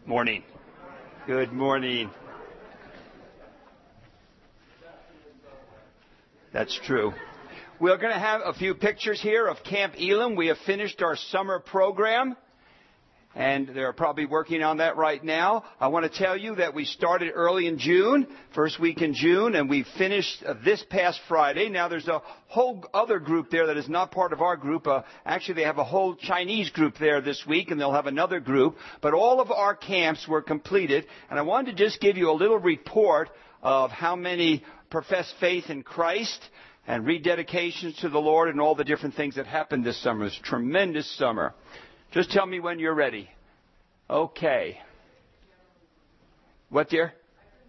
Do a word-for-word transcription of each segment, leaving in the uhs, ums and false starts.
Morning. Good morning. That's true. We're going to have a few pictures here of Camp Elam. We have finished our summer program, and they're probably working on that right now. I want to tell you that we started early in June, first week in June, and we finished uh, this past Friday. Now, there's a whole other group there that is not part of our group. Uh, actually, they have a whole Chinese group there this week, and they'll have another group. But all of our camps were completed, and I wanted to just give you a little report of how many profess faith in Christ and rededications to the Lord and all the different things that happened this summer. It was a tremendous summer. Just tell me when you're ready. Okay. What, dear?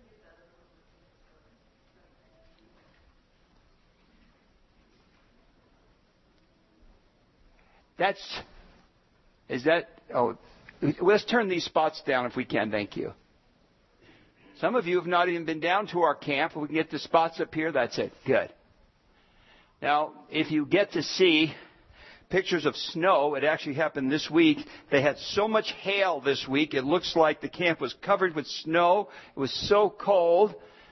That's, is that, oh, let's turn these spots down if we can, thank you. Some of you have not even been down to our camp. If we can get the spots up here, that's it. Good. Now, if you get to see pictures of snow, it actually happened this week. They had so much hail this week, it looks like the camp was covered with snow. It was so cold.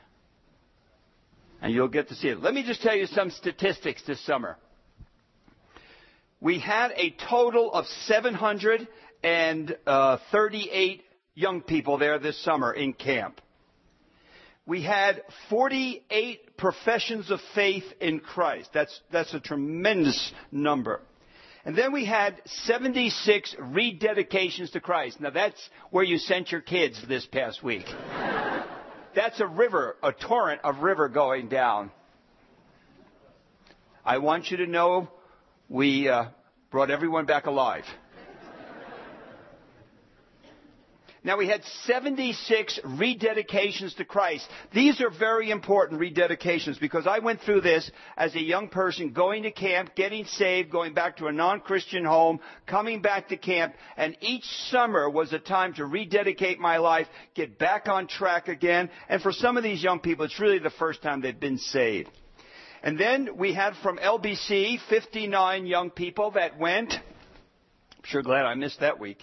And you'll get to see it. Let me just tell you some statistics this summer. We had a total of seven hundred thirty-eight young people there this summer in camp. We had forty-eight professions of faith in Christ. That's, that's a tremendous number. And then we had seventy-six rededications to Christ. Now that's where you sent your kids this past week. That's a river, a torrent of river going down. I want you to know we uh, brought everyone back alive. Now, we had seventy-six rededications to Christ. These are very important rededications because I went through this as a young person, going to camp, getting saved, going back to a non-Christian home, coming back to camp, and each summer was a time to rededicate my life, get back on track again. And for some of these young people, it's really the first time they've been saved. And then we had from L B C fifty-nine young people that went. I'm sure glad I missed that week.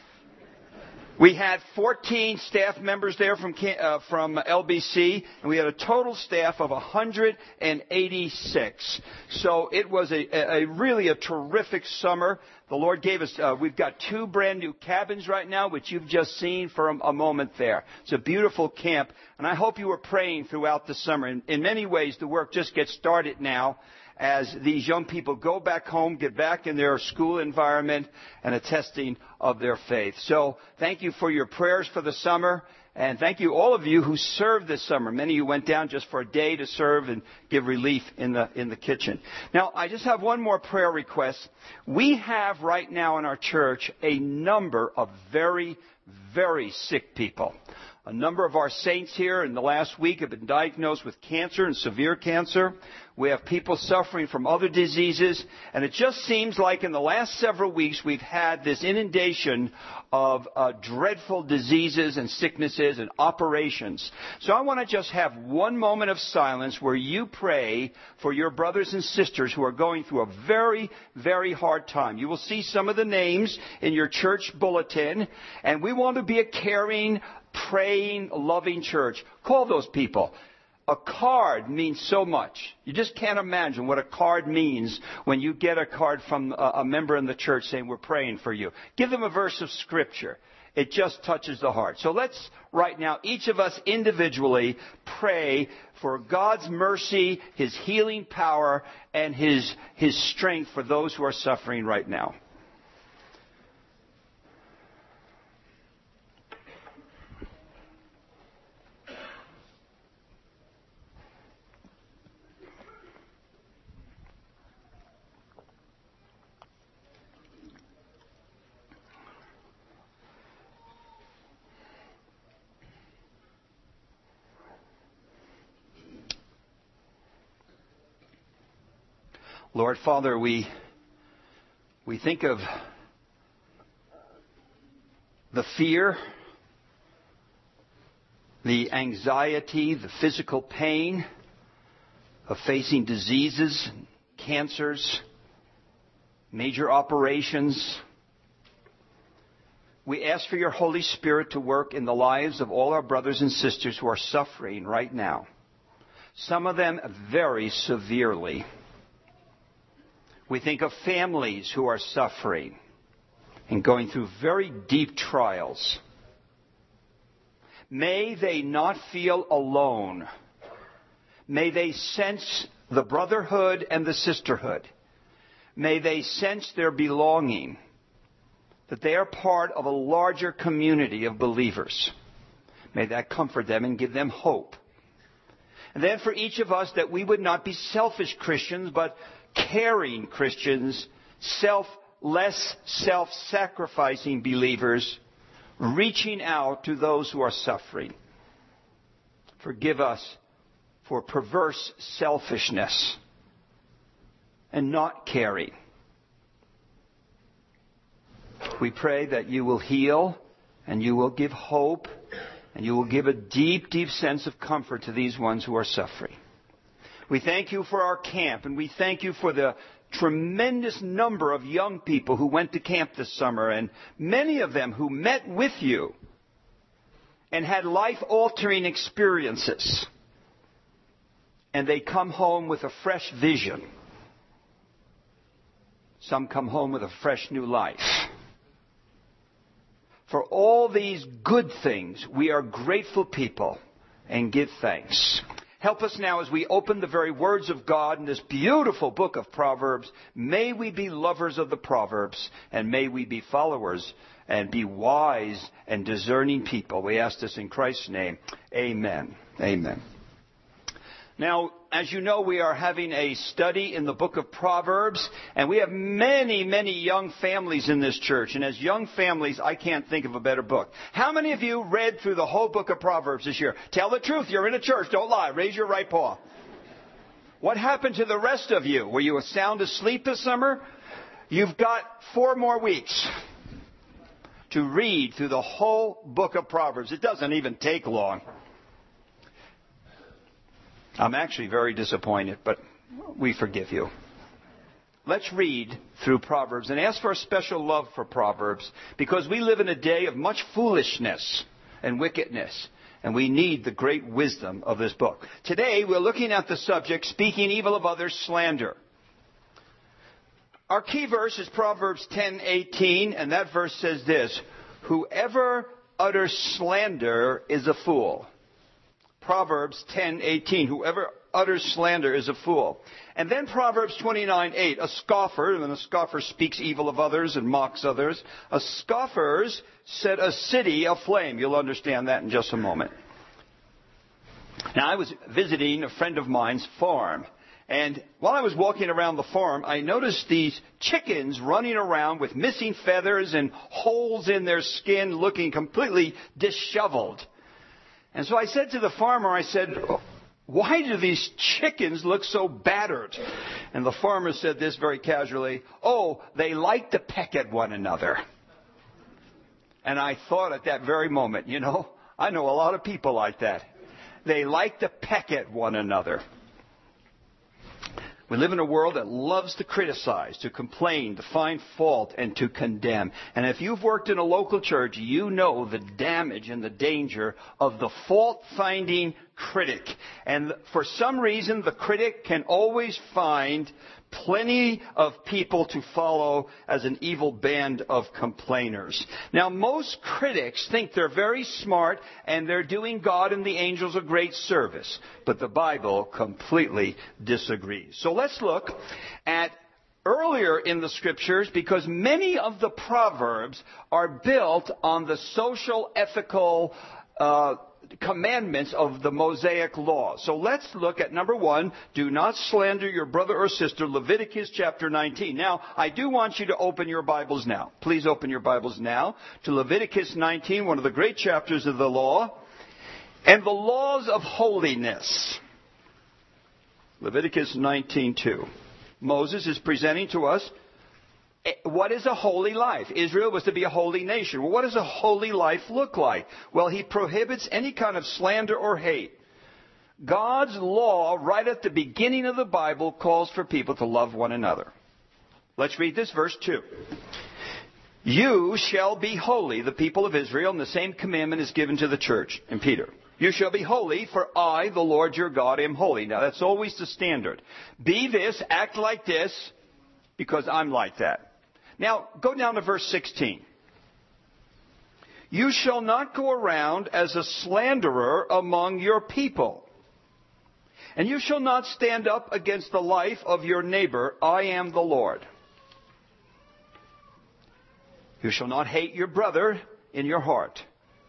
We had fourteen staff members there from uh, from L B C, and we had a total staff of one hundred eighty-six. So it was a, a really a terrific summer. The Lord gave us, uh, we've got two brand new cabins right now, which you've just seen for a, a moment there. It's a beautiful camp, and I hope you were praying throughout the summer. In, in many ways, the work just gets started now as these young people go back home, get back in their school environment, and a testing of their faith. So thank you for your prayers for the summer, and thank you all of you who served this summer. Many of you went down just for a day to serve and give relief in the in the kitchen. Now, I just have one more prayer request. We have right now in our church a number of very, very sick people. A number of our saints here in the last week have been diagnosed with cancer and severe cancer. We have people suffering from other diseases. And it just seems like in the last several weeks we've had this inundation of uh, dreadful diseases and sicknesses and operations. So I want to just have one moment of silence where you pray for your brothers and sisters who are going through a very, very hard time. You will see some of the names in your church bulletin. And we want to be a caring, praying, loving church. Call those people. A card means so much. You just can't imagine what a card means when you get a card from a, a member in the church saying, we're praying for you. Give them a verse of Scripture. It just touches the heart. So let's, right now, each of us individually pray for God's mercy, His healing power, and His, His strength for those who are suffering right now. Lord Father, we we think of the fear, the anxiety, the physical pain of facing diseases, cancers, major operations. We ask for your Holy Spirit to work in the lives of all our brothers and sisters who are suffering right now. Some of them very severely. We think of families who are suffering and going through very deep trials. May they not feel alone. May they sense the brotherhood and the sisterhood. May they sense their belonging, that they are part of a larger community of believers. May that comfort them and give them hope. And then for each of us, that we would not be selfish Christians, but caring Christians, selfless, self-sacrificing believers, reaching out to those who are suffering. Forgive us for perverse selfishness and not caring. We pray that you will heal and you will give hope and you will give a deep, deep sense of comfort to these ones who are suffering. We thank you for our camp, and we thank you for the tremendous number of young people who went to camp this summer, and many of them who met with you and had life-altering experiences. And they come home with a fresh vision. Some come home with a fresh new life. For all these good things, we are grateful people and give thanks. Help us now as we open the very words of God in this beautiful book of Proverbs. May we be lovers of the Proverbs, and may we be followers and be wise and discerning people. We ask this in Christ's name. Amen. Amen. Now, as you know, we are having a study in the book of Proverbs, and we have many, many young families in this church. And as young families, I can't think of a better book. How many of you read through the whole book of Proverbs this year? Tell the truth. You're in a church. Don't lie. Raise your right paw. What happened to the rest of you? Were you sound asleep this summer? You've got four more weeks to read through the whole book of Proverbs. It doesn't even take long. I'm actually very disappointed, but we forgive you. Let's read through Proverbs and ask for a special love for Proverbs, because we live in a day of much foolishness and wickedness, and we need the great wisdom of this book. Today, we're looking at the subject, speaking evil of others, slander. Our key verse is Proverbs ten eighteen, and that verse says this: whoever utters slander is a fool. Proverbs ten eighteen, whoever utters slander is a fool. And then Proverbs twenty-nine eight, a scoffer, when a scoffer speaks evil of others and mocks others, a scoffer's set a city aflame. You'll understand that in just a moment. Now, I was visiting a friend of mine's farm. And while I was walking around the farm, I noticed these chickens running around with missing feathers and holes in their skin, looking completely disheveled. And so I said to the farmer, I said, why do these chickens look so battered? And the farmer said this very casually: oh, they like to peck at one another. And I thought at that very moment, you know, I know a lot of people like that. They like to peck at one another. We live in a world that loves to criticize, to complain, to find fault, and to condemn. And if you've worked in a local church, you know the damage and the danger of the fault-finding critic. And for some reason, the critic can always find plenty of people to follow as an evil band of complainers. Now, most critics think they're very smart and they're doing God and the angels a great service. But the Bible completely disagrees. So let's look at earlier in the Scriptures, because many of the Proverbs are built on the social, ethical uh commandments of the Mosaic Law. So let's look at number one: do not slander your brother or sister, Leviticus chapter nineteen. Now, I do want you to open your Bibles now. Please open your Bibles now to Leviticus nineteen, one of the great chapters of the law, and the laws of holiness. Leviticus nineteen two. Moses is presenting to us what is a holy life. Israel was to be a holy nation. Well, what does a holy life look like? Well, he prohibits any kind of slander or hate. God's law, right at the beginning of the Bible, calls for people to love one another. Let's read this, verse two. You shall be holy, the people of Israel, and the same commandment is given to the church in Peter. You shall be holy, for I, the Lord your God, am holy. Now, that's always the standard. Be this, act like this, because I'm like that. Now, go down to verse sixteen. You shall not go around as a slanderer among your people. And you shall not stand up against the life of your neighbor. I am the Lord. You shall not hate your brother in your heart.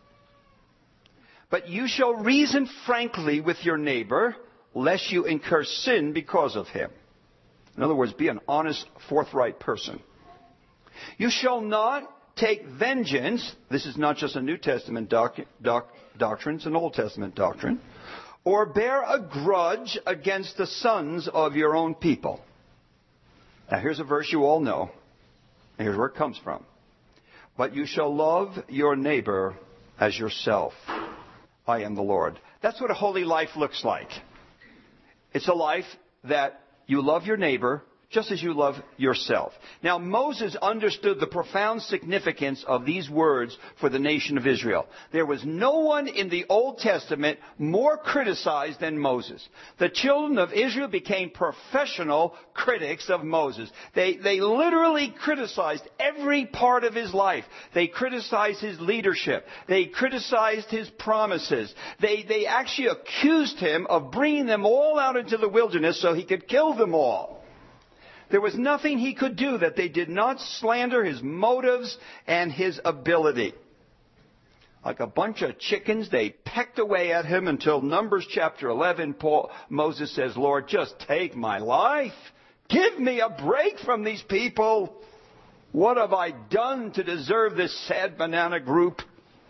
But you shall reason frankly with your neighbor, lest you incur sin because of him. In other words, be an honest, forthright person. You shall not take vengeance. This is not just a New Testament doc, doc, doctrine, it's an Old Testament doctrine. Or bear a grudge against the sons of your own people. Now here's a verse you all know. And here's where it comes from. But you shall love your neighbor as yourself. I am the Lord. That's what a holy life looks like. It's a life that you love your neighbor just as you love yourself. Now, Moses understood the profound significance of these words for the nation of Israel. There was no one in the Old Testament more criticized than Moses. The children of Israel became professional critics of Moses. They, they literally criticized every part of his life. They criticized his leadership. They criticized his promises. They, they actually accused him of bringing them all out into the wilderness so he could kill them all. There was nothing he could do that they did not slander his motives and his ability. Like a bunch of chickens, they pecked away at him until Numbers chapter eleven, Paul, Moses says, Lord, just take my life. Give me a break from these people. What have I done to deserve this sad banana group?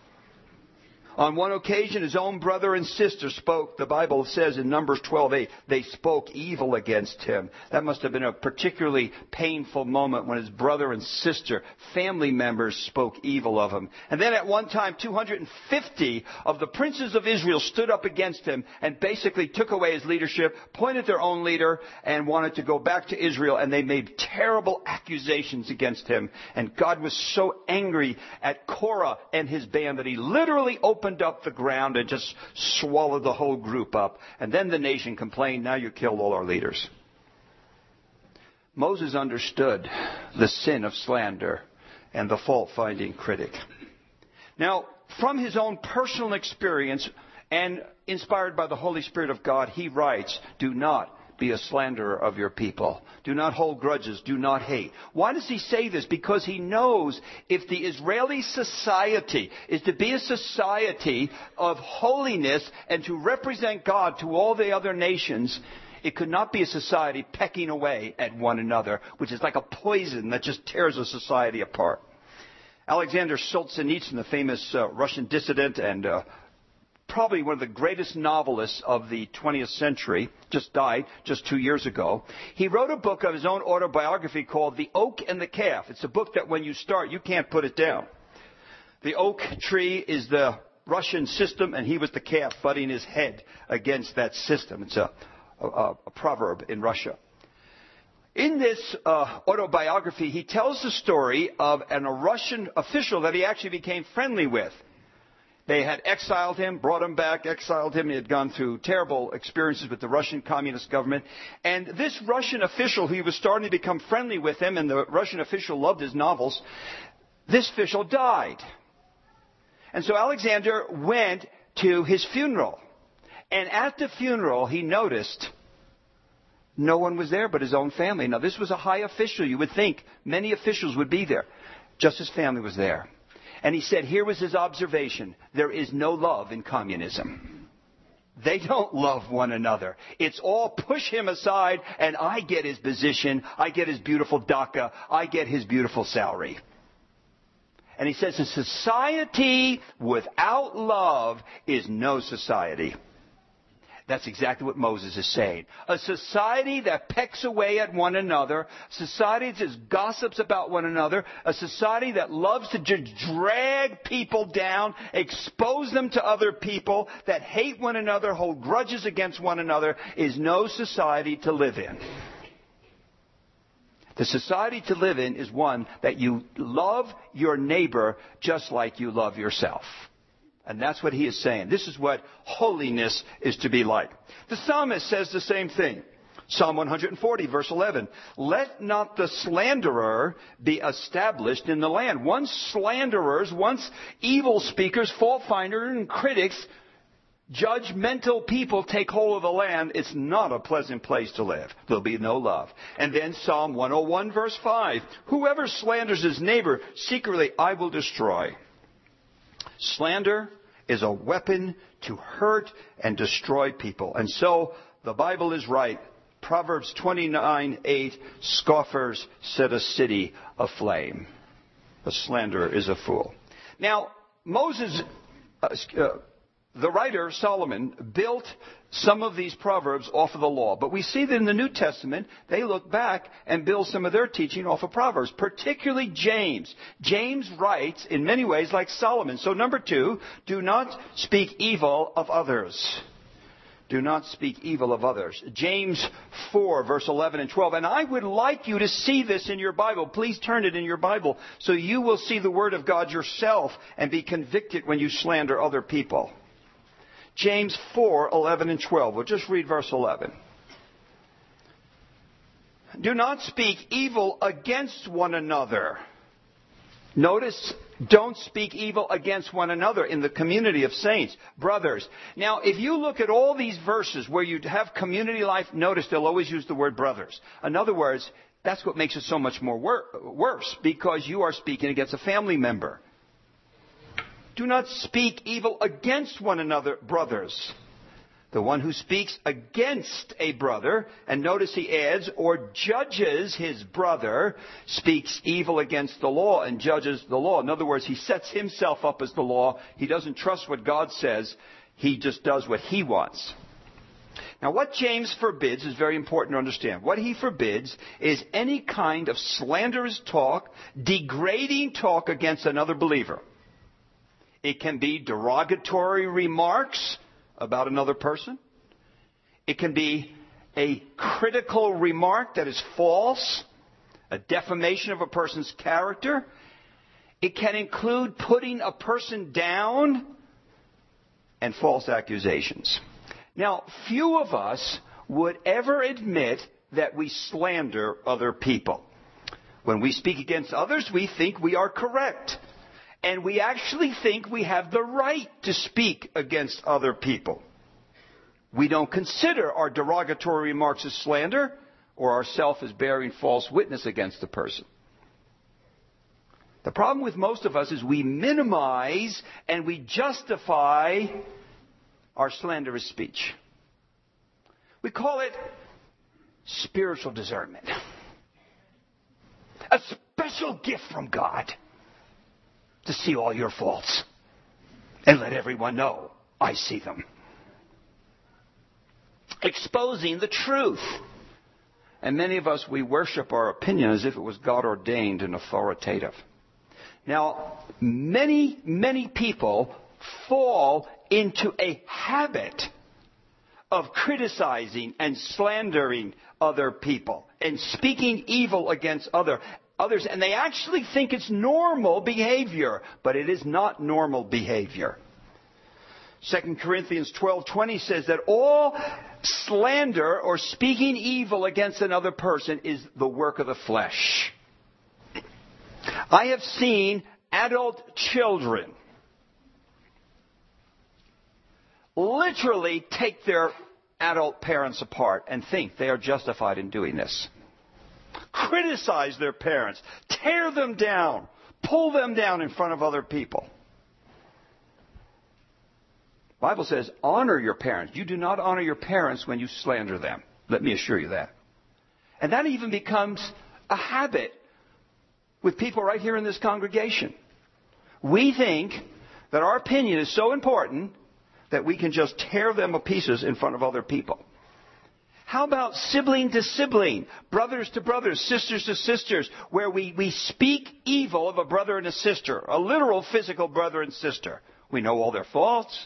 On one occasion, his own brother and sister spoke, the Bible says in Numbers twelve eight, they spoke evil against him. That must have been a particularly painful moment when his brother and sister, family members, spoke evil of him. And then at one time, two hundred fifty of the princes of Israel stood up against him and basically took away his leadership, appointed their own leader, and wanted to go back to Israel. And they made terrible accusations against him. And God was so angry at Korah and his band that he literally opened up the ground and just swallowed the whole group up. And then the nation complained, now you killed all our leaders. Moses understood the sin of slander and the fault-finding critic. Now, from his own personal experience and inspired by the Holy Spirit of God, he writes, do not be a slanderer of your people. Do not hold grudges. Do not hate. Why does he say this? Because he knows if the Israeli society is to be a society of holiness and to represent God to all the other nations, it could not be a society pecking away at one another, which is like a poison that just tears a society apart. Alexander Solzhenitsyn, the famous uh, Russian dissident and uh, probably one of the greatest novelists of the twentieth century, just died just two years ago. He wrote a book of his own autobiography called The Oak and the Calf. It's a book that when you start, you can't put it down. The oak tree is the Russian system, and he was the calf butting his head against that system. It's a, a, a proverb in Russia. In this uh, autobiography, he tells the story of an, a Russian official that he actually became friendly with. They had exiled him, brought him back, exiled him. He had gone through terrible experiences with the Russian communist government. And this Russian official, he was starting to become friendly with him, and the Russian official loved his novels. This official died. And so Alexander went to his funeral. And at the funeral, he noticed no one was there but his own family. Now, this was a high official. You would think many officials would be there. Just his family was there. And he said, here was his observation. There is no love in communism. They don't love one another. It's all push him aside and I get his position. I get his beautiful dacha. I get his beautiful salary. And he says a society without love is no society. That's exactly what Moses is saying. A society that pecks away at one another, a society that just gossips about one another, a society that loves to just drag people down, expose them to other people, that hate one another, hold grudges against one another, is no society to live in. The society to live in is one that you love your neighbor just like you love yourself. And that's what he is saying. This is what holiness is to be like. The psalmist says the same thing. Psalm one forty, verse eleven. Let not the slanderer be established in the land. Once slanderers, once evil speakers, fault finders, and critics, judgmental people take hold of the land, it's not a pleasant place to live. There'll be no love. And then Psalm one oh one, verse five. Whoever slanders his neighbor secretly, I will destroy. Slander is a weapon to hurt and destroy people. And so the Bible is right. Proverbs twenty-nine eight, scoffers set a city aflame. A slanderer is a fool. Now, Moses, uh, uh, the writer Solomon, built some of these proverbs off of the law. But we see that in the New Testament, they look back and build some of their teaching off of Proverbs, particularly James. James writes in many ways like Solomon. So number two, do not speak evil of others. Do not speak evil of others. James four, verse eleven and twelve. And I would like you to see this in your Bible. Please turn it in your Bible so you will see the Word of God yourself and be convicted when you slander other people. James four, eleven and twelve. We'll just read verse eleven. Do not speak evil against one another. Notice, don't speak evil against one another in the community of saints, brothers. Now, if you look at all these verses where you have community life, notice they'll always use the word brothers. In other words, that's what makes it so much more wor- worse, because you are speaking against a family member. Do not speak evil against one another, brothers. The one who speaks against a brother, and notice he adds, or judges his brother, speaks evil against the law and judges the law. In other words, he sets himself up as the law. He doesn't trust what God says. He just does what he wants. Now, what James forbids is very important to understand. What he forbids is any kind of slanderous talk, degrading talk against another believer. It can be derogatory remarks about another person. It can be a critical remark that is false, a defamation of a person's character. It can include putting a person down and false accusations. Now, few of us would ever admit that we slander other people. When we speak against others, we think we are correct. And we actually think we have the right to speak against other people. We don't consider our derogatory remarks as slander or ourselves as bearing false witness against the person. The problem with most of us is we minimize and we justify our slanderous speech. We call it spiritual discernment. A special gift from God to see all your faults and let everyone know I see them. Exposing the truth. And many of us, we worship our opinion as if it was God ordained and authoritative. Now, many, many people fall into a habit of criticizing and slandering other people and speaking evil against other others, and they actually think it's normal behavior, but it is not normal behavior. Second Corinthians twelve twenty says that all slander or speaking evil against another person is the work of the flesh. I have seen adult children literally take their adult parents apart and think they are justified in doing this. Criticize their parents, tear them down, pull them down in front of other people. The Bible says, honor your parents. You do not honor your parents when you slander them. Let me assure you that. And that even becomes a habit with people right here in this congregation. We think that our opinion is so important that we can just tear them to pieces in front of other people. How about sibling to sibling, brothers to brothers, sisters to sisters, where we, we speak evil of a brother and a sister, a literal physical brother and sister. We know all their faults.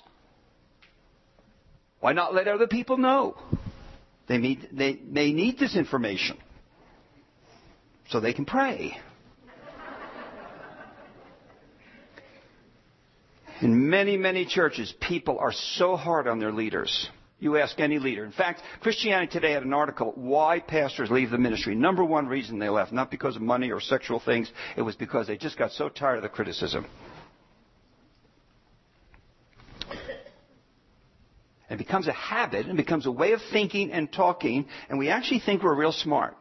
Why not let other people know? They need, they, they need this information. so they can pray. In many, many churches, people are so hard on their leaders. You ask any leader. In fact, Christianity Today had an article, why pastors leave the ministry. Number one reason they left, not because of money or sexual things. It was because they just got so tired of the criticism. It becomes a habit and becomes a way of thinking and talking, and we actually think we're real smart.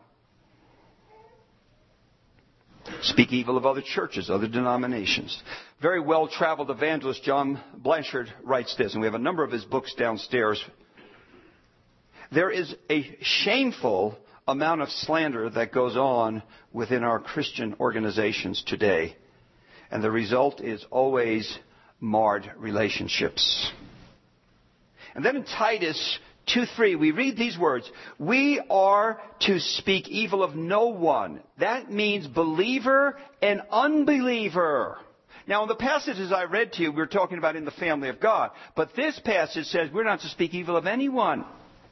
Speak evil of other churches, other denominations. Very well-traveled evangelist John Blanchard writes this, and we have a number of his books downstairs. There is a shameful amount of slander that goes on within our Christian organizations today, and the result is always marred relationships. And then in Titus two three, we read these words, we are to speak evil of no one. That means believer and unbeliever. Now, in the passages I read to you, we're talking about in the family of God. But this passage says we're not to speak evil of anyone.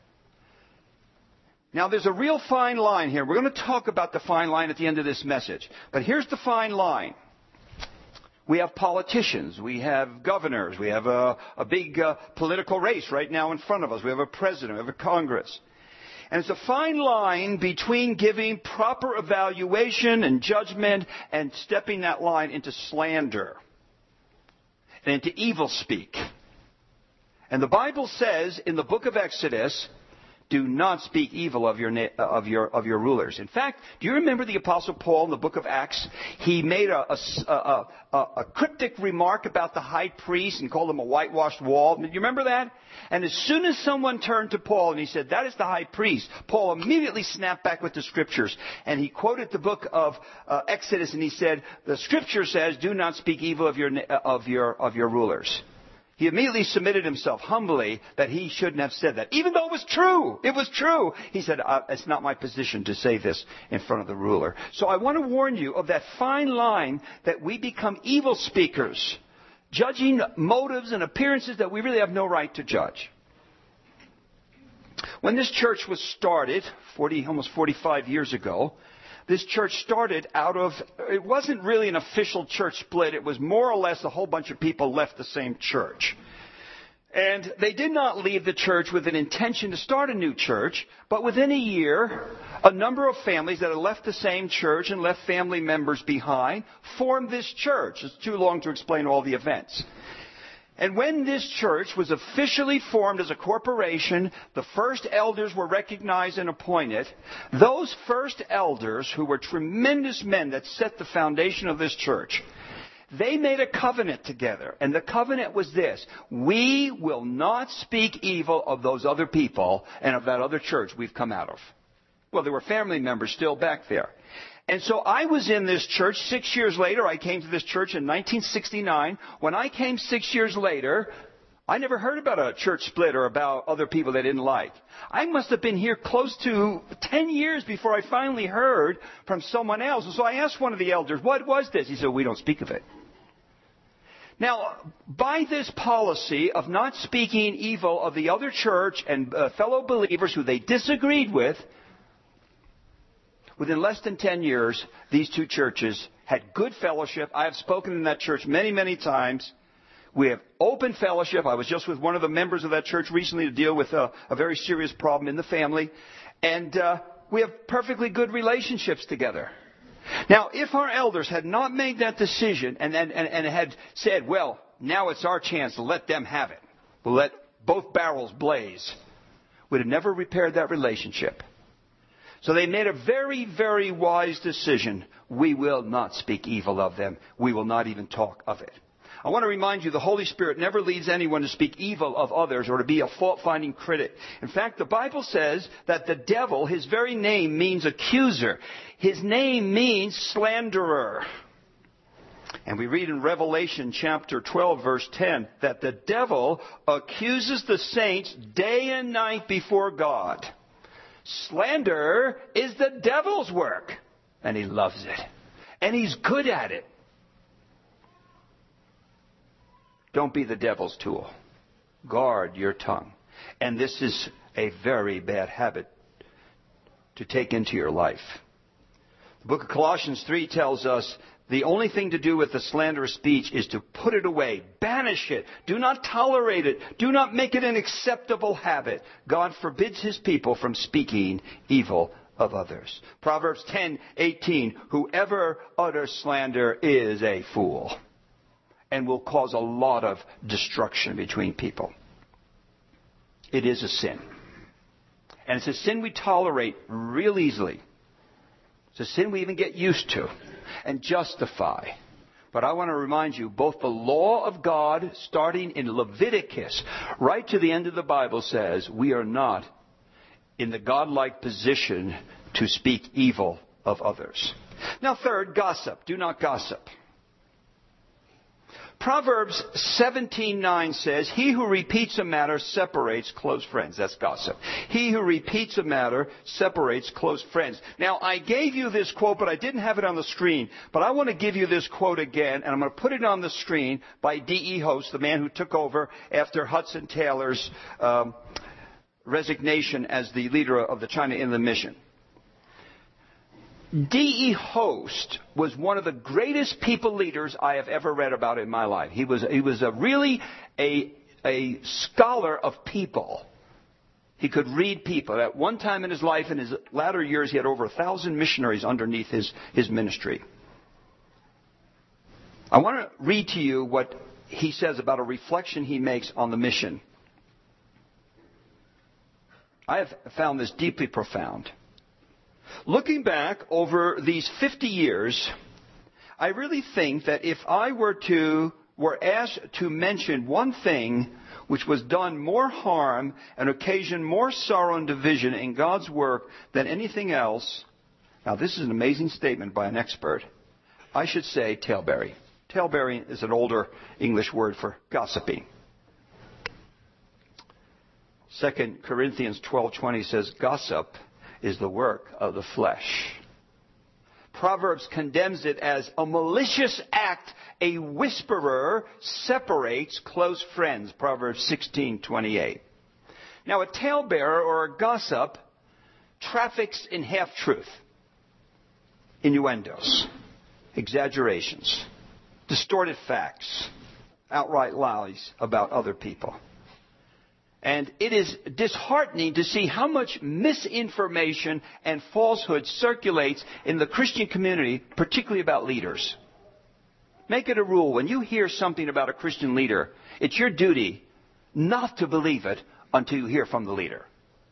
Now, there's a real fine line here. We're going to talk about the fine line at the end of this message. But here's the fine line. We have politicians, we have governors, we have a, a big uh, political race right now in front of us. We have a president, we have a Congress. And it's a fine line between giving proper evaluation and judgment and stepping that line into slander and into evil speak. And the Bible says in the book of Exodus, do not speak evil of your, of your, of your rulers. In fact, do you remember the Apostle Paul in the book of Acts? He made a, a, a, a cryptic remark about the high priest and called him a whitewashed wall. Do you remember that? And as soon as someone turned to Paul and he said, that is the high priest, Paul immediately snapped back with the scriptures. And he quoted the book of uh, Exodus and he said, the scripture says, do not speak evil of your, of your, of your rulers. He immediately submitted himself humbly that he shouldn't have said that. Even though it was true. It was true. He said, uh, it's not my position to say this in front of the ruler. So I want to warn you of that fine line that we become evil speakers, judging motives and appearances that we really have no right to judge. When this church was started, forty, almost forty-five years ago, this church started out of, it wasn't really an official church split. It was more or less a whole bunch of people left the same church. And they did not leave the church with an intention to start a new church, but within a year, a number of families that had left the same church and left family members behind formed this church. It's too long to explain all the events. And when this church was officially formed as a corporation, the first elders were recognized and appointed. Those first elders, who were tremendous men that set the foundation of this church, they made a covenant together. And the covenant was this: we will not speak evil of those other people and of that other church we've come out of. Well, there were family members still back there. And so I was in this church six years later. I came to this church in nineteen sixty-nine. When I came six years later, I never heard about a church split or about other people they didn't like. I must have been here close to ten years before I finally heard from someone else. And so I asked one of the elders, what was this? He said, we don't speak of it. Now, by this policy of not speaking evil of the other church and uh, fellow believers who they disagreed with, within less than ten years, these two churches had good fellowship. I have spoken in that church many, many times. We have open fellowship. I was just with one of the members of that church recently to deal with a, a very serious problem in the family. And uh, we have perfectly good relationships together. Now, if our elders had not made that decision and, and, and, and had said, well, now it's our chance to let them have it, we'll let both barrels blaze, we'd have never repaired that relationship. So they made a very, very wise decision. We will not speak evil of them. We will not even talk of it. I want to remind you, the Holy Spirit never leads anyone to speak evil of others or to be a fault-finding critic. In fact, the Bible says that the devil, his very name means accuser. His name means slanderer. And we read in Revelation chapter twelve, verse ten, that the devil accuses the saints day and night before God. Slander is the devil's work, and he loves it, and he's good at it. Don't be the devil's tool. Guard your tongue. And this is a very bad habit to take into your life. The book of Colossians three tells us the only thing to do with the slanderous speech is to put it away, banish it, do not tolerate it, do not make it an acceptable habit. God forbids his people from speaking evil of others. Proverbs ten eighteen, whoever utters slander is a fool and will cause a lot of destruction between people. It is a sin. And it's a sin we tolerate real easily. It's a sin we even get used to and justify. But I want to remind you, both the law of God, starting in Leviticus, right to the end of the Bible, says we are not in the godlike position to speak evil of others. Now, third, gossip. Do not gossip. Proverbs seventeen nine says, he who repeats a matter separates close friends. That's gossip. He who repeats a matter separates close friends. Now, I gave you this quote, but I didn't have it on the screen. But I want to give you this quote again, and I'm going to put it on the screen by D E Host, the man who took over after Hudson Taylor's um, resignation as the leader of the China Inland Mission. D E Host was one of the greatest people leaders I have ever read about in my life. He was he was a really a a scholar of people. He could read people. At one time in his life, in his latter years, he had over a thousand missionaries underneath his, his ministry. I want to read to you what he says about a reflection he makes on the mission. I have found this deeply profound. Looking back over these fifty years, I really think that if I were to were asked to mention one thing which was done more harm and occasioned more sorrow and division in God's work than anything else, now this is an amazing statement by an expert, I should say talebearing. Talebearing is an older English word for gossiping. Second Corinthians twelve twenty says, gossip is the work of the flesh. Proverbs condemns it as a malicious act. A whisperer separates close friends. Proverbs sixteen twenty-eight. Now, a talebearer or a gossip traffics in half-truth, innuendos, exaggerations, distorted facts, outright lies about other people. And it is disheartening to see how much misinformation and falsehood circulates in the Christian community, particularly about leaders. Make it a rule, when you hear something about a Christian leader, it's your duty not to believe it until you hear from the leader.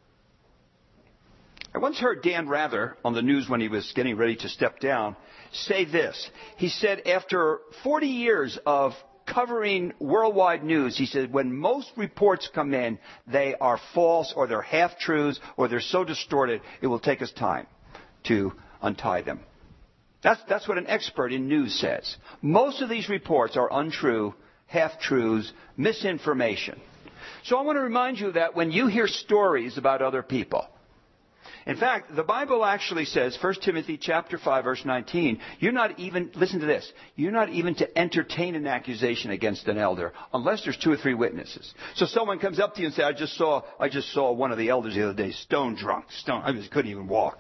I once heard Dan Rather on the news when he was getting ready to step down say this. He said, after forty years of covering worldwide news, he said, when most reports come in, they are false or they're half-truths or they're so distorted, it will take us time to untie them. That's, that's what an expert in news says. Most of these reports are untrue, half-truths, misinformation. So I want to remind you that when you hear stories about other people, in fact, the Bible actually says, First Timothy chapter five, verse nineteen, you're not even, listen to this, you're not even to entertain an accusation against an elder unless there's two or three witnesses. So someone comes up to you and says, I just saw, I just saw one of the elders the other day, stone drunk, stone, I just couldn't even walk.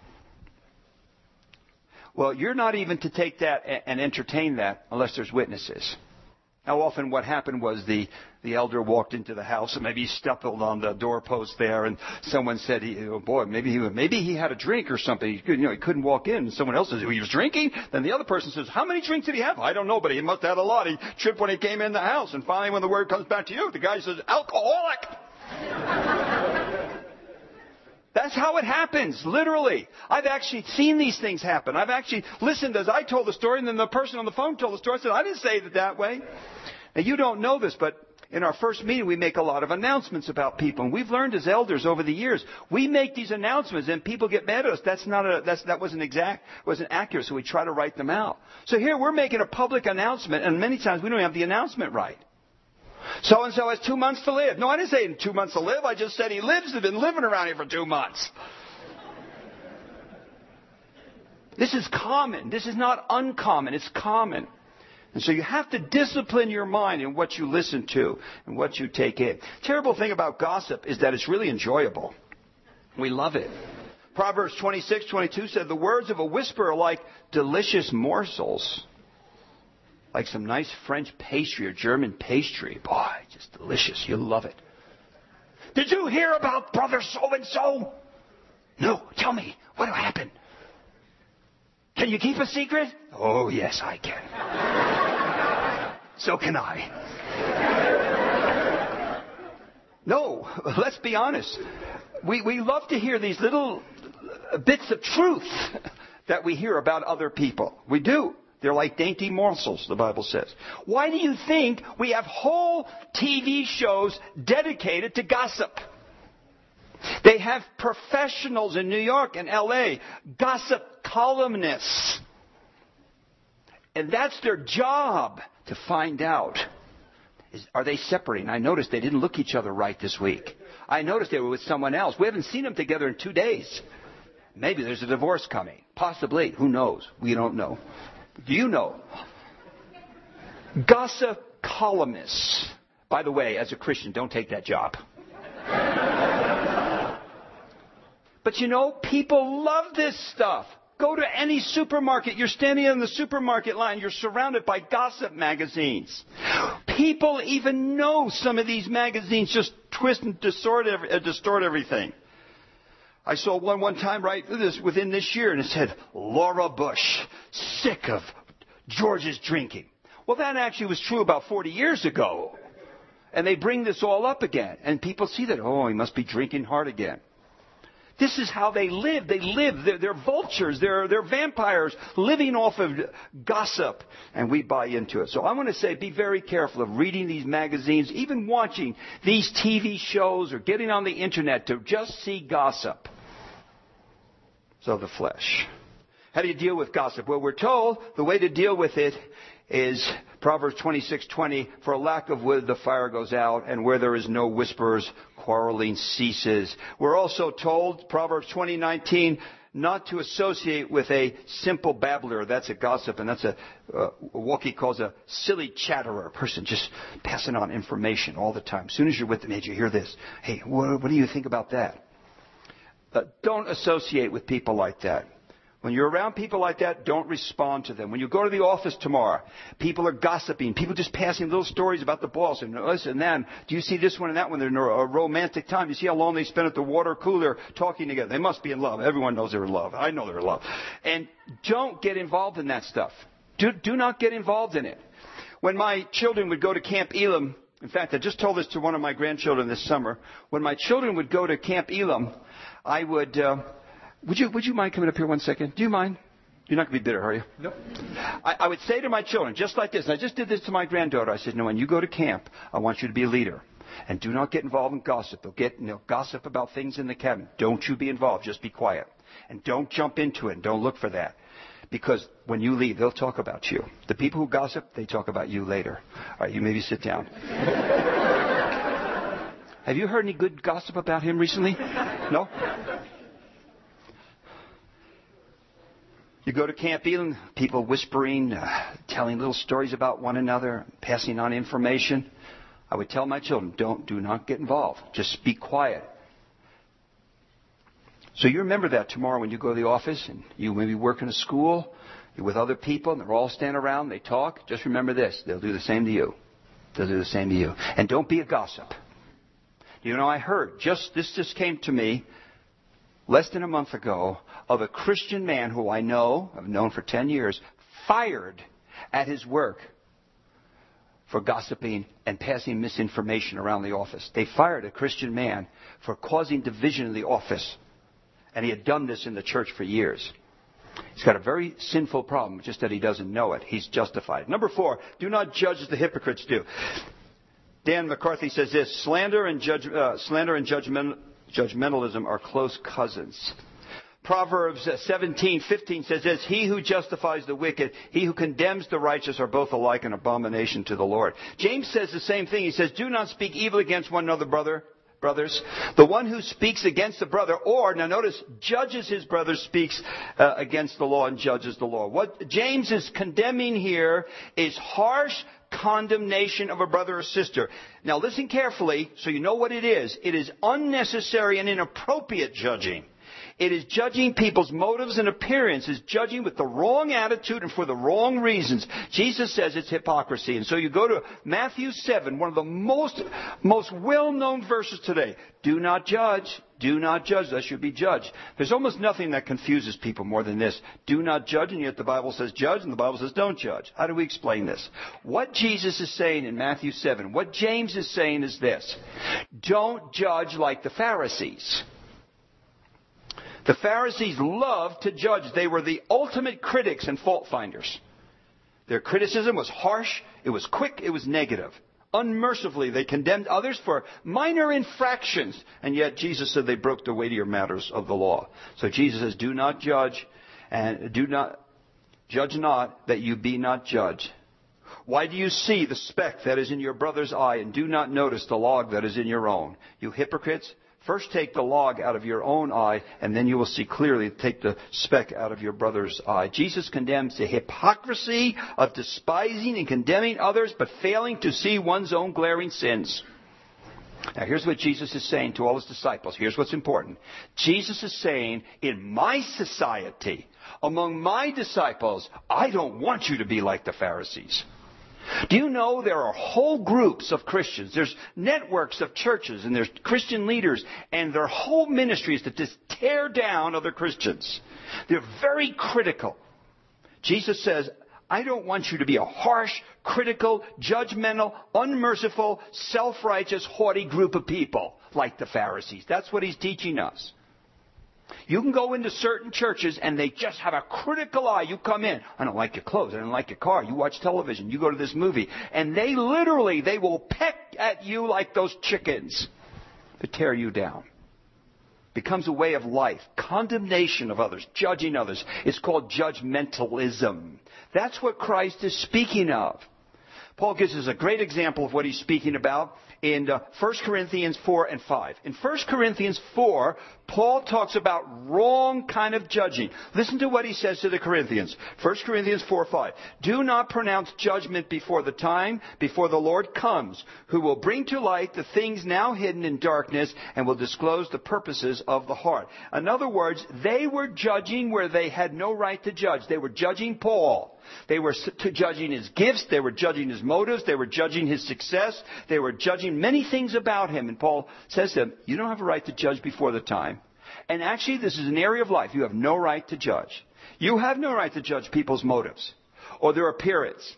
Well, you're not even to take that and entertain that unless there's witnesses. How often what happened was the, the elder walked into the house and maybe he stumbled on the doorpost there and someone said, he, oh boy, maybe he maybe he had a drink or something. He, could, you know, he couldn't walk in. And someone else says, he was drinking. Then the other person says, how many drinks did he have? I don't know, but he must have had a lot. He tripped when he came in the house. And finally, when the word comes back to you, the guy says, alcoholic. That's how it happens, literally. I've actually seen these things happen. I've actually listened as I told the story, and then the person on the phone told the story. I said, I didn't say it that way. Now, you don't know this, but in our first meeting, we make a lot of announcements about people. And we've learned as elders over the years, we make these announcements, and people get mad at us. That's not a, that's, that wasn't exact, wasn't accurate, so we try to write them out. So here, we're making a public announcement, and many times we don't have the announcement right. So-and-so has two months to live. No, I didn't say two months to live. I just said he lives, has been living around here for two months. This is common. This is not uncommon. It's common. And so you have to discipline your mind in what you listen to and what you take in. Terrible thing about gossip is that it's really enjoyable. We love it. Proverbs twenty-six twenty-two said, the words of a whisperer are like delicious morsels. Like some nice French pastry or German pastry. Boy, just delicious. You'll love it. Did you hear about brother so-and-so? No, tell me. What happened? Can you keep a secret? Oh, yes, I can. So can I. No, let's be honest. We, we love to hear these little bits of truth that we hear about other people. We do. They're like dainty morsels, the Bible says. Why do you think we have whole T V shows dedicated to gossip? They have professionals in New York and L A, gossip columnists. And that's their job, to find out, is, are they separating? I noticed they didn't look each other right this week. I noticed they were with someone else. We haven't seen them together in two days. Maybe there's a divorce coming. Possibly. Who knows? We don't know. Do you know? Gossip columnists. By the way, as a Christian, don't take that job. But you know, people love this stuff. Go to any supermarket. You're standing in the supermarket line. You're surrounded by gossip magazines. People even know some of these magazines just twist and distort, every, uh, distort everything. I saw one one time right this, within this year, and it said, Laura Bush, sick of George's drinking. Well, that actually was true about forty years ago. And they bring this all up again. And people see that, oh, he must be drinking hard again. This is how they live. They live. They're, they're vultures. They're, they're vampires living off of gossip. And we buy into it. So I want to say be very careful of reading these magazines, even watching these T V shows or getting on the internet to just see gossip. So the flesh. How do you deal with gossip? Well, we're told the way to deal with it is Proverbs twenty-six twenty, for a lack of wood the fire goes out, and where there is no whisperers, quarreling ceases. We're also told, Proverbs twenty nineteen, not to associate with a simple babbler. That's a gossip, and that's a, uh, what he calls a silly chatterer, a person just passing on information all the time. As soon as you're with them, hey, did you hear this? Hey, what, what do you think about that? Uh, don't associate with people like that. When you're around people like that, don't respond to them. When you go to the office tomorrow, people are gossiping. People just passing little stories about the boss and this and that. Do you see this one and that one? They're in a romantic time. You see how long they spend at the water cooler talking together. They must be in love. Everyone knows they're in love. I know they're in love. And don't get involved in that stuff. Do, do not get involved in it. When my children would go to Camp Elam, in fact, I just told this to one of my grandchildren this summer. When my children would go to Camp Elam, I would... Uh, Would you, would you mind coming up here one second? Do you mind? You're not going to be bitter, are you? Nope. I, I would say to my children, just like this, and I just did this to my granddaughter. I said, no, when you go to camp, I want you to be a leader. And do not get involved in gossip. They'll get, they'll gossip about things in the cabin. Don't you be involved. Just be quiet. And don't jump into it. And don't look for that. Because when you leave, they'll talk about you. The people who gossip, they talk about you later. All right, you maybe sit down. Have you heard any good gossip about him recently? No? You go to Camp Elam, people whispering, uh, telling little stories about one another, passing on information. I would tell my children, don't, do not get involved. Just be quiet. So you remember that tomorrow when you go to the office and you maybe work in a school, you're with other people and they're all standing around, they talk. Just remember this, they'll do the same to you. They'll do the same to you. And don't be a gossip. You know, I heard, just this just came to me less than a month ago, of a Christian man who I know, I've known for ten years, fired at his work for gossiping and passing misinformation around the office. They fired a Christian man for causing division in the office. And he had done this in the church for years. He's got a very sinful problem, just that he doesn't know it. He's justified. Number four, do not judge as the hypocrites do. Dan McCarthy says this, slander and, judge, uh, slander and judgment, judgmentalism are close cousins. Proverbs seventeen fifteen says this, he who justifies the wicked, he who condemns the righteous are both alike an abomination to the Lord. James says the same thing. He says, do not speak evil against one another, brother. Brothers, the one who speaks against a brother, or, now notice, judges his brother, speaks uh, against the law and judges the law. What James is condemning here is harsh condemnation of a brother or sister. Now listen carefully so you know what it is. It is unnecessary and inappropriate judging. It is judging people's motives and appearances, judging with the wrong attitude and for the wrong reasons. Jesus says it's hypocrisy. And so you go to Matthew seven, one of the most, most well-known verses today. Do not judge. Do not judge, lest you be judged. There's almost nothing that confuses people more than this. Do not judge, and yet the Bible says judge, and the Bible says don't judge. How do we explain this? What Jesus is saying in Matthew seven, what James is saying is this. Don't judge like the Pharisees. The Pharisees loved to judge. They were the ultimate critics and fault finders. Their criticism was harsh, it was quick, it was negative. Unmercifully, they condemned others for minor infractions, and yet Jesus said they broke the weightier matters of the law. So Jesus says, do not judge, and do not judge not that you be not judged. Why do you see the speck that is in your brother's eye, and do not notice the log that is in your own? You hypocrites! First take the log out of your own eye, and then you will see clearly to take the speck out of your brother's eye. Jesus condemns the hypocrisy of despising and condemning others, but failing to see one's own glaring sins. Now here's what Jesus is saying to all his disciples. Here's what's important. Jesus is saying, in my society, among my disciples, I don't want you to be like the Pharisees. Do you know there are whole groups of Christians, there's networks of churches, and there's Christian leaders, and their whole ministries that just tear down other Christians. They're very critical. Jesus says, I don't want you to be a harsh, critical, judgmental, unmerciful, self-righteous, haughty group of people like the Pharisees. That's what he's teaching us. You can go into certain churches and they just have a critical eye. You come in, I don't like your clothes, I don't like your car. You watch television, you go to this movie. And they literally, they will peck at you like those chickens to tear you down. Becomes a way of life. Condemnation of others, judging others. It's called judgmentalism. That's what Christ is speaking of. Paul gives us a great example of what he's speaking about in uh, First Corinthians four and five. In First Corinthians four, Paul talks about wrong kind of judging. Listen to what he says to the Corinthians. First Corinthians four five. Do not pronounce judgment before the time, before the Lord comes, who will bring to light the things now hidden in darkness and will disclose the purposes of the heart. In other words, they were judging where they had no right to judge. They were judging Paul. They were judging his gifts. They were judging his motives. They were judging his success. They were judging many things about him. And Paul says to them, you don't have a right to judge before the time. And actually, this is an area of life you have no right to judge. You have no right to judge people's motives or their appearance.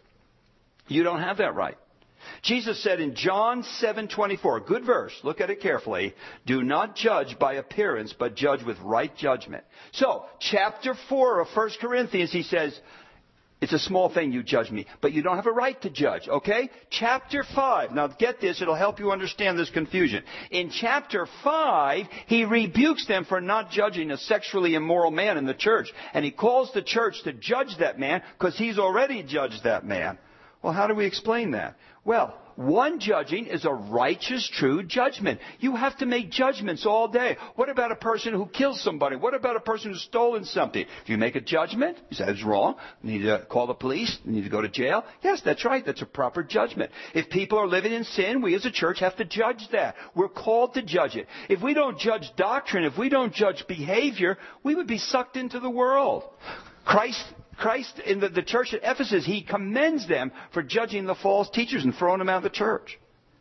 You don't have that right. Jesus said in John seven twenty-four, good verse, look at it carefully, do not judge by appearance, but judge with right judgment. So, chapter four of First Corinthians, he says, it's a small thing you judge me, but you don't have a right to judge, okay? Chapter five. Now get this, it'll help you understand this confusion. In chapter five, he rebukes them for not judging a sexually immoral man in the church. And he calls the church to judge that man because he's already judged that man. Well, how do we explain that? Well, one judging is a righteous, true judgment. You have to make judgments all day. What about a person who kills somebody? What about a person who's stolen something? If you make a judgment, you say it's wrong, you need to call the police, you need to go to jail. Yes, that's right. That's a proper judgment. If people are living in sin, we as a church have to judge that. We're called to judge it. If we don't judge doctrine, if we don't judge behavior, we would be sucked into the world. Christ Christ, in the, the church at Ephesus, he commends them for judging the false teachers and throwing them out of the church.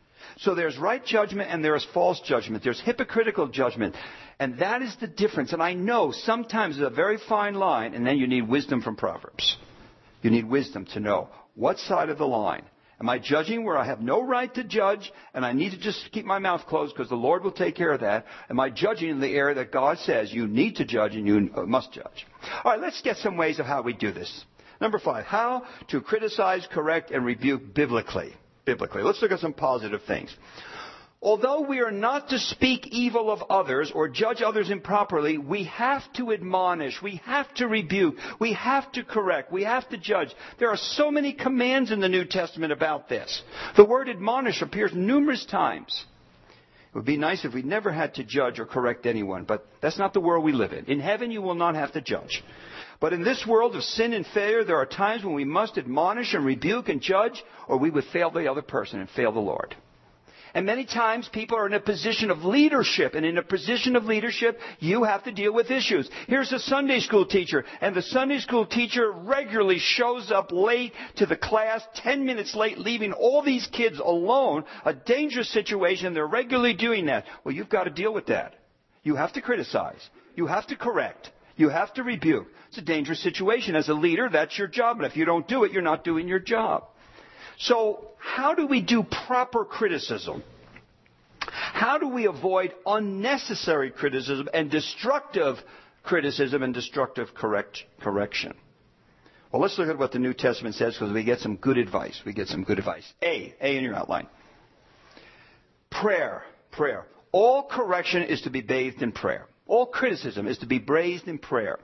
So there's right judgment and there's false judgment. There's hypocritical judgment. And that is the difference. And I know sometimes it's a very fine line, and then you need wisdom from Proverbs. You need wisdom to know what side of the line. Am I judging where I have no right to judge and I need to just keep my mouth closed because the Lord will take care of that? Am I judging in the area that God says you need to judge and you must judge? All right, let's get some ways of how we do this. Number five, how to criticize, correct, and rebuke biblically. Biblically. Let's look at some positive things. Although we are not to speak evil of others or judge others improperly, we have to admonish, we have to rebuke, we have to correct, we have to judge. There are so many commands in the New Testament about this. The word admonish appears numerous times. It would be nice if we never had to judge or correct anyone, but that's not the world we live in. In heaven, you will not have to judge. But in this world of sin and failure, there are times when we must admonish and rebuke and judge, or we would fail the other person and fail the Lord. And many times people are in a position of leadership. And in a position of leadership, you have to deal with issues. Here's a Sunday school teacher. And the Sunday school teacher regularly shows up late to the class, ten minutes late, leaving all these kids alone. A dangerous situation. They're regularly doing that. Well, you've got to deal with that. You have to criticize. You have to correct. You have to rebuke. It's a dangerous situation. As a leader, that's your job. And if you don't do it, you're not doing your job. So how do we do proper criticism? How do we avoid unnecessary criticism and destructive criticism and destructive correct, correction? Well, let's look at what the New Testament says because we get some good advice. We get some good advice. A, A in your outline. Prayer, prayer. All correction is to be bathed in prayer. All criticism is to be bathed in prayer.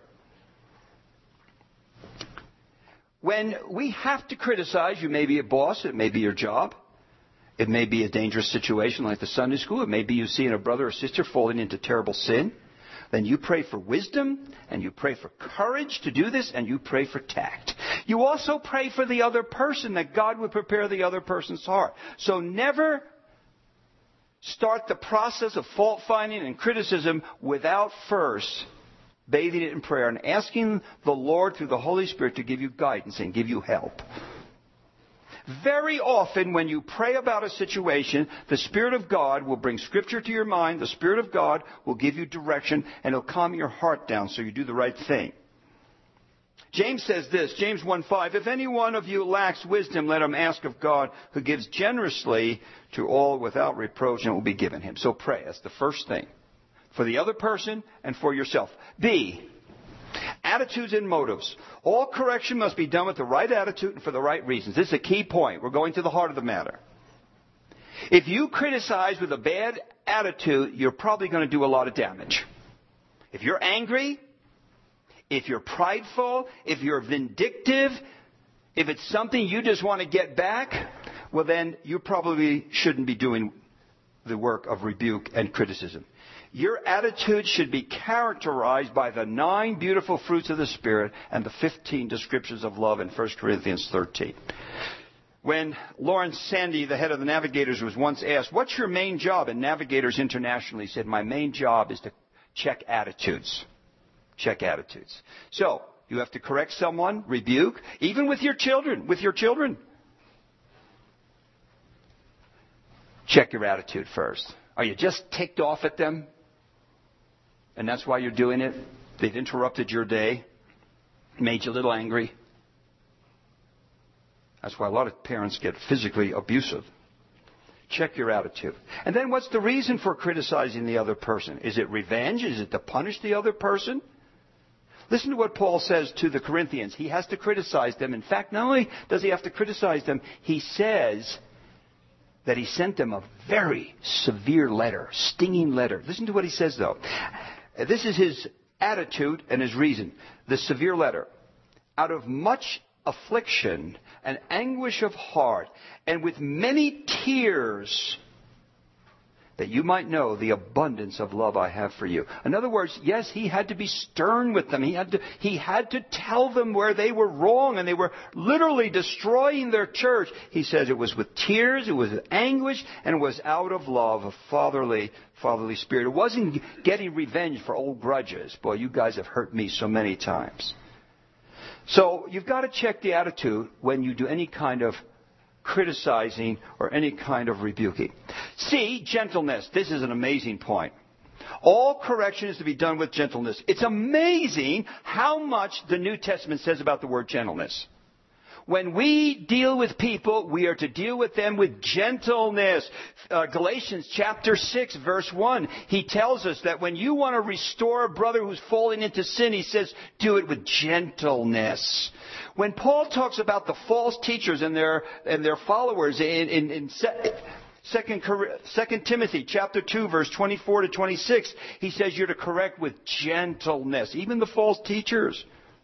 When we have to criticize, you may be a boss, it may be your job, it may be a dangerous situation like the Sunday school, it may be you seeing a brother or sister falling into terrible sin. Then you pray for wisdom, and you pray for courage to do this, and you pray for tact. You also pray for the other person, that God would prepare the other person's heart. So never start the process of fault finding and criticism without first bathing it in prayer and asking the Lord through the Holy Spirit to give you guidance and give you help. Very often when you pray about a situation, the Spirit of God will bring Scripture to your mind. The Spirit of God will give you direction and He'll calm your heart down so you do the right thing. James says this, James one five, if any one of you lacks wisdom, let him ask of God, who gives generously to all without reproach, and it will be given him. So pray. That's the first thing. For the other person and for yourself. B, attitudes and motives. All correction must be done with the right attitude and for the right reasons. This is a key point. We're going to the heart of the matter. If you criticize with a bad attitude, you're probably going to do a lot of damage. If you're angry, if you're prideful, if you're vindictive, if it's something you just want to get back, well then you probably shouldn't be doing the work of rebuke and criticism. Your attitude should be characterized by the nine beautiful fruits of the Spirit and the fifteen descriptions of love in First Corinthians thirteen. When Lawrence Sandy, the head of the Navigators, was once asked, what's your main job in Navigators International? He said, my main job is to check attitudes. Check attitudes. So, you have to correct someone, rebuke, even with your children, with your children. Check your attitude first. Are you just ticked off at them? And that's why you're doing it? They've interrupted your day, made you a little angry. That's why a lot of parents get physically abusive. Check your attitude. And then what's the reason for criticizing the other person? Is it revenge? Is it to punish the other person? Listen to what Paul says to the Corinthians. He has to criticize them. In fact, not only does he have to criticize them, he says that he sent them a very severe letter, stinging letter. Listen to what he says, though. This is his attitude and his reason. The severe letter. Out of much affliction and anguish of heart, and with many tears, that you might know the abundance of love I have for you. In other words, yes, he had to be stern with them. He had to, he had to tell them where they were wrong, and they were literally destroying their church. He says it was with tears, it was with anguish, and it was out of love, a fatherly, fatherly spirit. It wasn't getting revenge for old grudges. Boy, you guys have hurt me so many times. So you've got to check the attitude when you do any kind of criticizing or any kind of rebuking. C, gentleness. This is an amazing point. All correction is to be done with gentleness. It's amazing how much the New Testament says about the word gentleness. When we deal with people, we are to deal with them with gentleness. Uh, Galatians chapter six, verse one, he tells us that when you want to restore a brother who's falling into sin, he says, do it with gentleness. When Paul talks about the false teachers and their and their followers in, in, in Second, Second Timothy chapter two, verse twenty-four to twenty-six, he says you're to correct with gentleness, even the false teachers.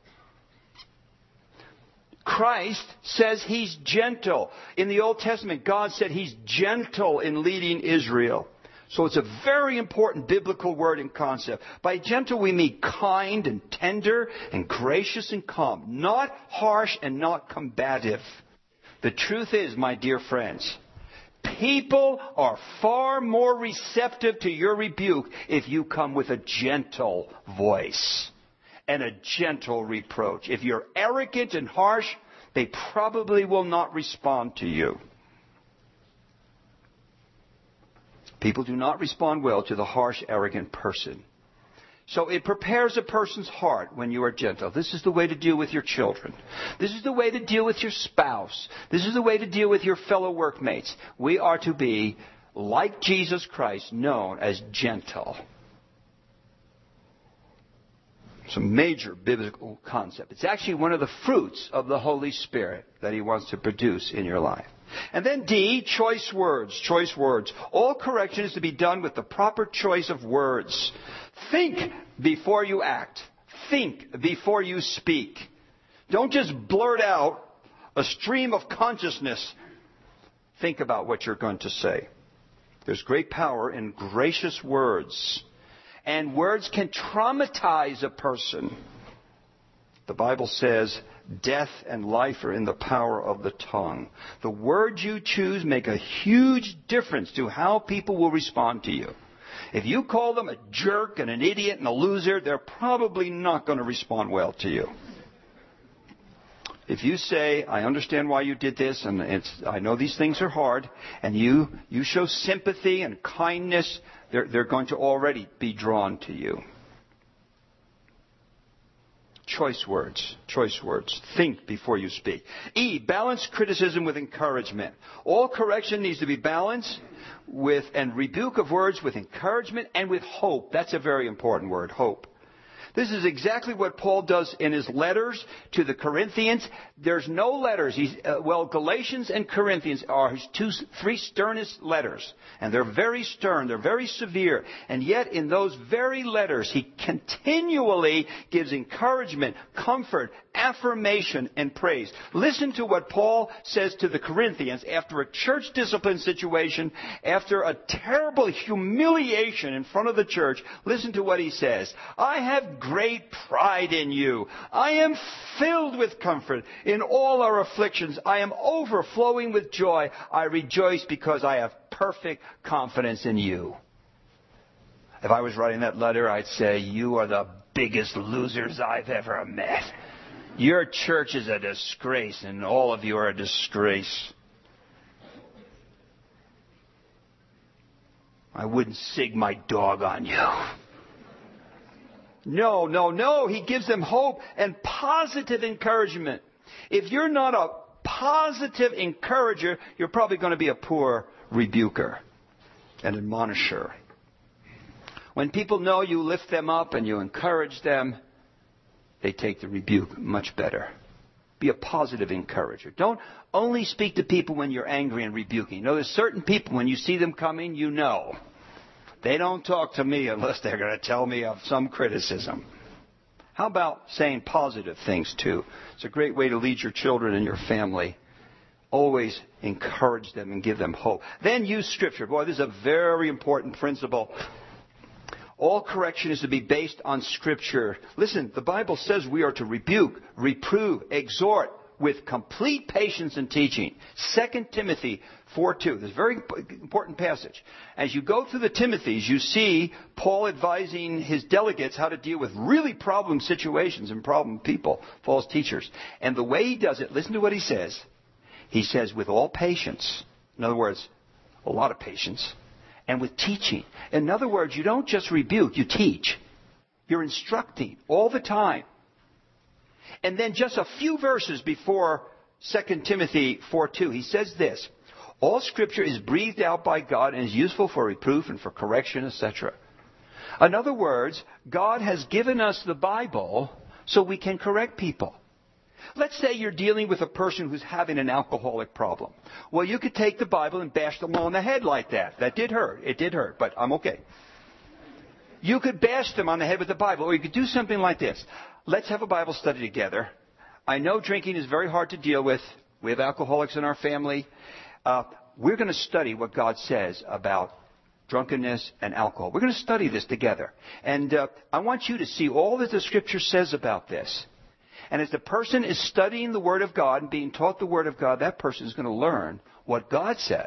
Christ says He's gentle. In the Old Testament, God said He's gentle in leading Israel. So it's a very important biblical word and concept. By gentle, we mean kind and tender and gracious and calm. Not harsh and not combative. The truth is, my dear friends, People are far more receptive to your rebuke if you come with a gentle voice and a gentle reproach. If you're arrogant and harsh, they probably will not respond to you. People do not respond well to the harsh, arrogant person. So it prepares a person's heart when you are gentle. This is the way to deal with your children. This is the way to deal with your spouse. This is the way to deal with your fellow workmates. We are to be, like Jesus Christ, known as gentle. It's a major biblical concept. It's actually one of the fruits of the Holy Spirit that He wants to produce in your life. And then D, choice words. Choice words. All correction is to be done with the proper choice of words. Think before you act. Think before you speak. Don't just blurt out a stream of consciousness. Think about what you're going to say. There's great power in gracious words. And words can traumatize a person. The Bible says death and life are in the power of the tongue. The words you choose make a huge difference to how people will respond to you. If you call them a jerk and an idiot and a loser, they're probably not going to respond well to you. If you say, I understand why you did this, and it's, I know these things are hard, and you, you show sympathy and kindness, they're, they're going to already be drawn to you. Choice words. Choice words. Think before you speak. E, balance criticism with encouragement. All correction needs to be balanced with, and rebuke of words with encouragement and with hope. That's a very important word, hope. This is exactly what Paul does in his letters to the Corinthians. There's no letters. He's, uh, well, Galatians and Corinthians are his two, three sternest letters. And they're very stern. They're very severe. And yet in those very letters, he continually gives encouragement, comfort, affirmation, and praise. Listen to what Paul says to the Corinthians after a church discipline situation, after a terrible humiliation in front of the church. Listen to what he says. I have great pride in you. I am filled with comfort. In all our afflictions, I am overflowing with joy. I rejoice because I have perfect confidence in you. If I was writing that letter, I'd say, you are the biggest losers I've ever met. Your church is a disgrace, and all of you are a disgrace. I wouldn't sig my dog on you. No, no, no. He gives them hope and positive encouragement. If you're not a positive encourager, you're probably going to be a poor rebuker and admonisher. When people know you lift them up and you encourage them, they take the rebuke much better. Be a positive encourager. Don't only speak to people when you're angry and rebuking. You know, there's certain people, when you see them coming, you know. They don't talk to me unless they're going to tell me of some criticism. How about saying positive things, too? It's a great way to lead your children and your family. Always encourage them and give them hope. Then use Scripture. Boy, this is a very important principle. All correction is to be based on Scripture. Listen, the Bible says we are to rebuke, reprove, exhort with complete patience and teaching. Second Timothy four two. This is a very important passage. As you go through the Timothys, you see Paul advising his delegates how to deal with really problem situations and problem people, false teachers. And the way he does it, listen to what he says. He says, with all patience. In other words, a lot of patience. And with teaching. In other words, you don't just rebuke, you teach. You're instructing all the time. And then just a few verses before Second Timothy four two, he says this. All Scripture is breathed out by God and is useful for reproof and for correction, et cetera. In other words, God has given us the Bible so we can correct people. Let's say you're dealing with a person who's having an alcoholic problem. Well, you could take the Bible and bash them on the head like that. That did hurt. It did hurt, but I'm okay. You could bash them on the head with the Bible, or you could do something like this. Let's have a Bible study together. I know drinking is very hard to deal with. We have alcoholics in our family. Uh, we're going to study what God says about drunkenness and alcohol. We're going to study this together. And uh, I want you to see all that the Scripture says about this. And as the person is studying the Word of God and being taught the Word of God, that person is going to learn what God says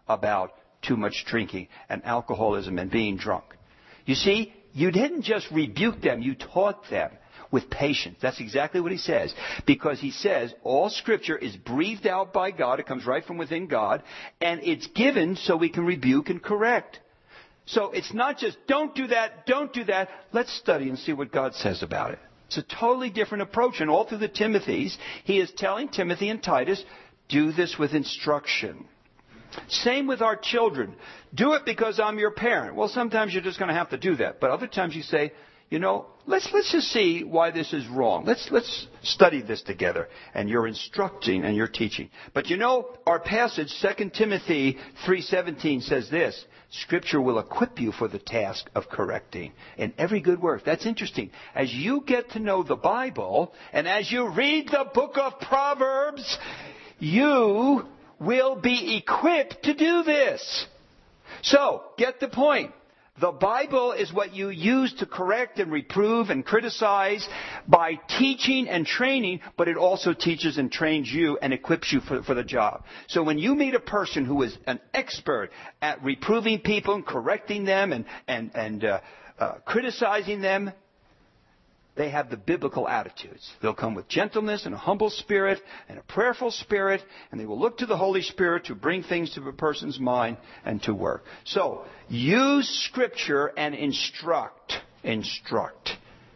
about too much drinking and alcoholism and being drunk. You see, you didn't just rebuke them, you taught them with patience. That's exactly what he says. Because he says all Scripture is breathed out by God. It comes right from within God. And it's given so we can rebuke and correct. So it's not just, don't do that, don't do that. Let's study and see what God says about it. It's a totally different approach. And all through the Timothys, he is telling Timothy and Titus, do this with instruction. Same with our children. Do it because I'm your parent. Well, sometimes you're just going to have to do that. But other times you say, you know, let's let's just see why this is wrong. Let's let's study this together. And you're instructing and you're teaching. But you know, our passage, Second Timothy three seventeen, says this. Scripture will equip you for the task of correcting in every good work. That's interesting. As you get to know the Bible, and as you read the book of Proverbs, you will be equipped to do this. So, get the point. The Bible is what you use to correct and reprove and criticize by teaching and training, but it also teaches and trains you and equips you for, for the job. So when you meet a person who is an expert at reproving people and correcting them and, and, and uh, uh, criticizing them, they have the biblical attitudes. They'll come with gentleness and a humble spirit and a prayerful spirit, and they will look to the Holy Spirit to bring things to a person's mind and to work. So, use Scripture and instruct. Instruct.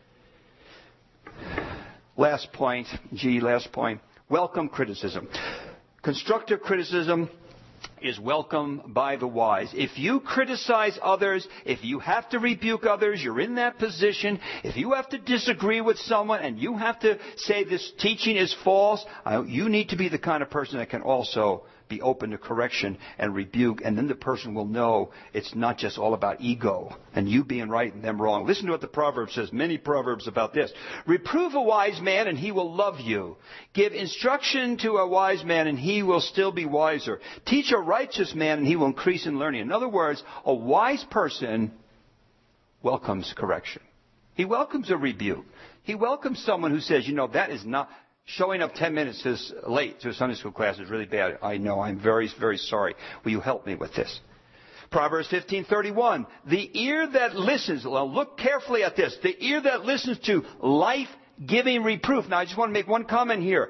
Last point, G, last point. Welcome criticism. Constructive criticism is welcome by the wise. If you criticize others, if you have to rebuke others, you're in that position. If you have to disagree with someone and you have to say this teaching is false, uh, you need to be the kind of person that can also be open to correction and rebuke, and then the person will know it's not just all about ego and you being right and them wrong. Listen to what the proverb says, many proverbs about this. Reprove a wise man and he will love you. Give instruction to a wise man and he will still be wiser. Teach a righteous man and he will increase in learning. In other words, a wise person welcomes correction. He welcomes a rebuke. He welcomes someone who says, you know, that is not... Showing up ten minutes is late to a Sunday school class is really bad. I know. I'm very, very sorry. Will you help me with this? Proverbs fifteen thirty-one. The ear that listens, well, look carefully at this. The ear that listens to life-giving reproof. Now, I just want to make one comment here.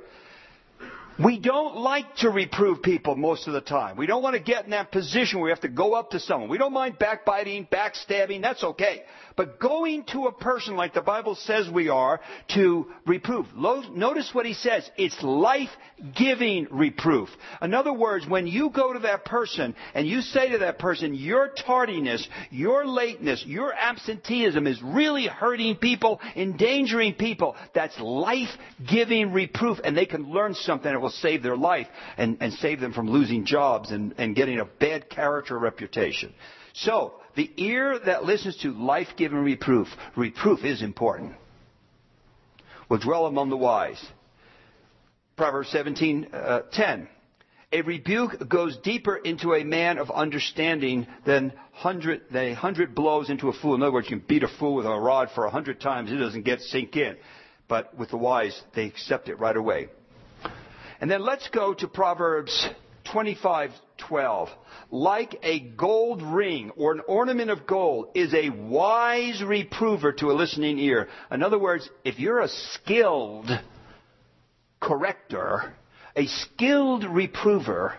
We don't like to reprove people most of the time. We don't want to get in that position where we have to go up to someone. We don't mind backbiting, backstabbing. That's okay. But going to a person like the Bible says we are to reprove. Notice what he says. It's life-giving reproof. In other words, when you go to that person and you say to that person, your tardiness, your lateness, your absenteeism is really hurting people, endangering people. That's life-giving reproof. And they can learn something that will save their life and, and save them from losing jobs and, and getting a bad character reputation. So, the ear that listens to life-giving reproof, reproof is important, will dwell among the wise. Proverbs seventeen ten. A rebuke goes deeper into a man of understanding than hundred, than a hundred blows into a fool. In other words, you can beat a fool with a rod for a hundred times, it doesn't get sink in. But with the wise, they accept it right away. And then let's go to Proverbs twenty-five twelve. Like a gold ring or an ornament of gold is a wise reprover to a listening ear. In other words, if you're a skilled corrector, a skilled reprover,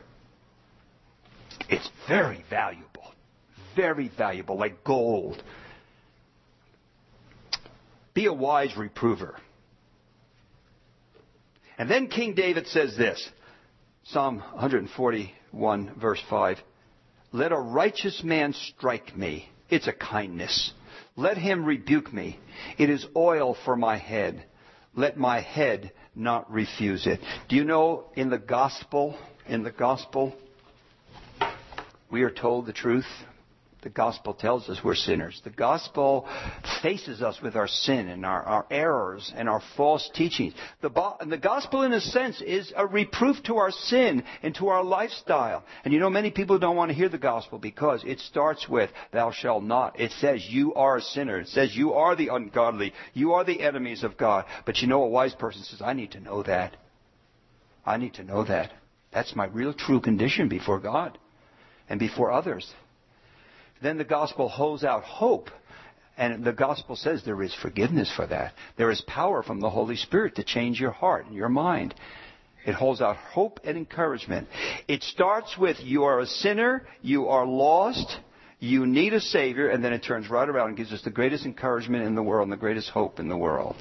it's very valuable. Very valuable, like gold. Be a wise reprover. And then King David says this, Psalm one forty-one, verse five. Let a righteous man strike me. It's a kindness. Let him rebuke me. It is oil for my head. Let my head not refuse it. Do you know in the gospel, in the gospel, we are told the truth? The gospel tells us we're sinners. The gospel faces us with our sin and our, our errors and our false teachings. The, the gospel, in a sense, is a reproof to our sin and to our lifestyle. And you know, many people don't want to hear the gospel because it starts with, thou shalt not. It says you are a sinner. It says you are the ungodly. You are the enemies of God. But you know, a wise person says, I need to know that. I need to know that. That's my real true condition before God. and before others. Then the gospel holds out hope. And the gospel says there is forgiveness for that. There is power from the Holy Spirit to change your heart and your mind. It holds out hope and encouragement. It starts with you are a sinner, you are lost, you need a Savior, and then it turns right around and gives us the greatest encouragement in the world and the greatest hope in the world.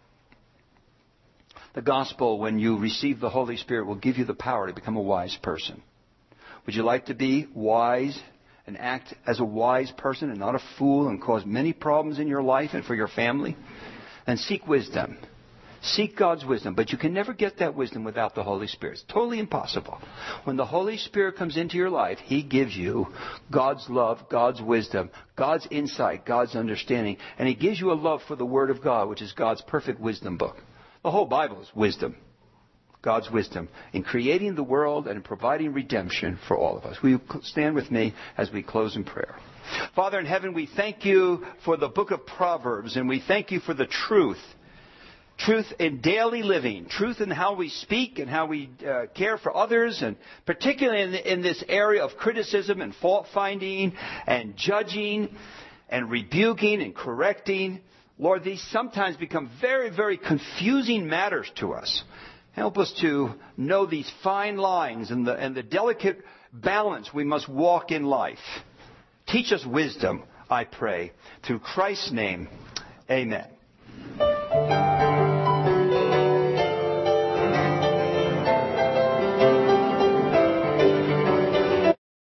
The gospel, when you receive the Holy Spirit, will give you the power to become a wise person. Would you like to be wise and act as a wise person and not a fool and cause many problems in your life and for your family? Then seek wisdom. Seek God's wisdom. But you can never get that wisdom without the Holy Spirit. It's totally impossible. When the Holy Spirit comes into your life, He gives you God's love, God's wisdom, God's insight, God's understanding. And He gives you a love for the Word of God, which is God's perfect wisdom book. The whole Bible is wisdom. God's wisdom in creating the world and in providing redemption for all of us. Will you stand with me as we close in prayer? Father in heaven, we thank you for the book of Proverbs, and we thank you for the truth. Truth in daily living. Truth in how we speak and how we uh, care for others, and particularly in, in this area of criticism and fault-finding and judging and rebuking and correcting. Lord, these sometimes become very, very confusing matters to us. Help us to know these fine lines and the, and the delicate balance we must walk in life. Teach us wisdom, I pray. Through Christ's name, amen.